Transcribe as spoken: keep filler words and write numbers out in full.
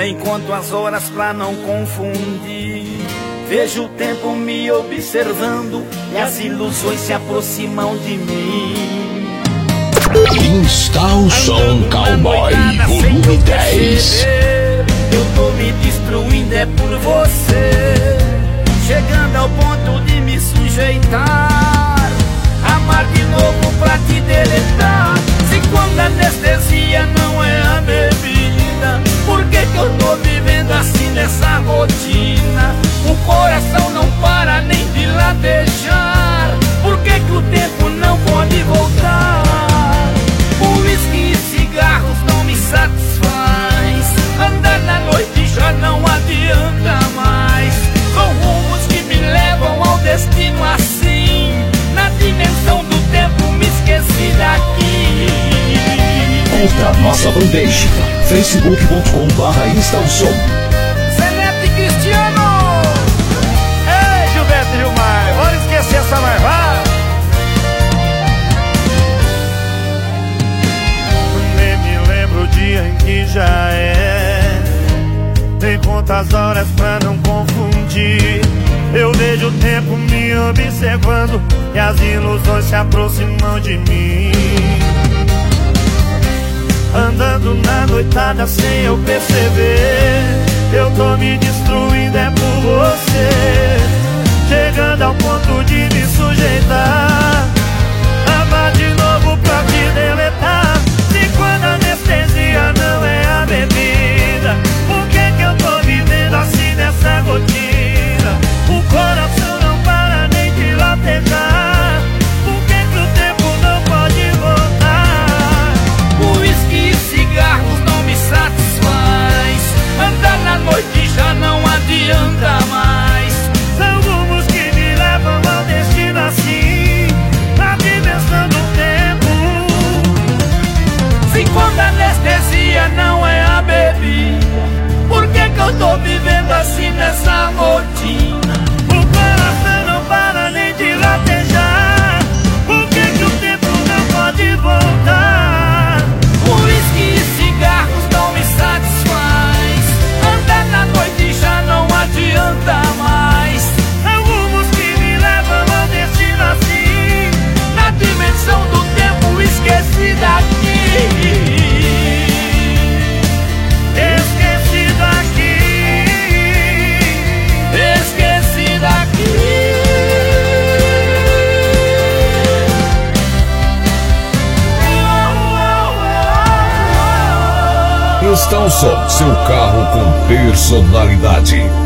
Nem conto as horas pra não confundir. Vejo o tempo me observando e as ilusões se aproximam de mim. Insta o som Cowboy volume dez. Eu tô me destruindo é por você, chegando ao ponto de me sujeitar, amar de novo pra te deletar. Se quando a anestesia não é a bebida, por que que eu tô vivendo assim nessa rotina? O coração não para nem de latejar, por que que o tempo não pode voltar? O uísque e cigarros não me satisfaz, andar na noite já não adianta mais. São rumos que me levam ao destino assim, na dimensão do tempo me esqueci daqui. Curta nossa fanpage, facebook ponto com barra insta o som. Celeste Cristiano. Ei, Gilberto e Gilmar, bora esquecer essa marvada. Nem me lembro o dia em que já é, tem quantas horas pra não confundir. Eu vejo o tempo me observando e as ilusões se aproximam de mim. Andando na noitada sem eu perceber, eu tô me destruindo é por você, chegando ao ponto de me sujeitar, amar de novo pra te deletar. Se quando a anestesia não é a bebida, por que que eu tô vivendo assim nessa rotina? O coração não para nem de latejar, por que que o tempo não pode voltar? O uísque e cigarros não me satisfaz, andar na noite já não adianta mais. São rumos que me levam ao destino assim, na dimensão do tempo. Se quando a anestesia não é a bebida, por que que eu tô vivendo assim nessa rotina? O coração não para nem de latejar, por que que o tempo não pode voltar? O uísque e cigarros não me satisfaz, andar na noite já não adianta mais. São rumos que me levam ao destino assim, na dimensão do tempo esqueci daqui. Esqueci daqui, esqueci daqui. Insta o som, seu carro com personalidade.